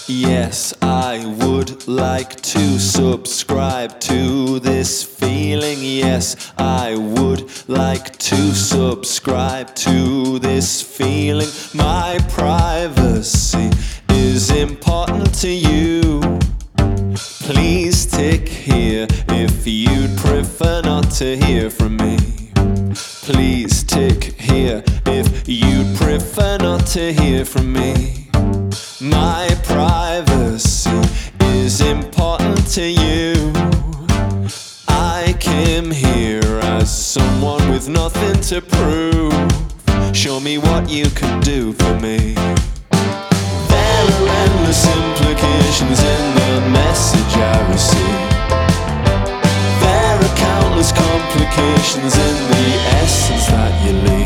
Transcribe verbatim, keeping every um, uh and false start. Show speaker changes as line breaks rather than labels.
Yes, I would like to subscribe to this feeling. Yes, I would like to subscribe to this feeling. My privacy is important to you. Please tick here if you'd prefer not to hear from me. Please tick here if you'd prefer not to hear from me. My privacy is important to you. I came here as someone with nothing to prove. Show me what you can do for me. There are endless implications in the message I receive. There are countless complications in the essence that you leave.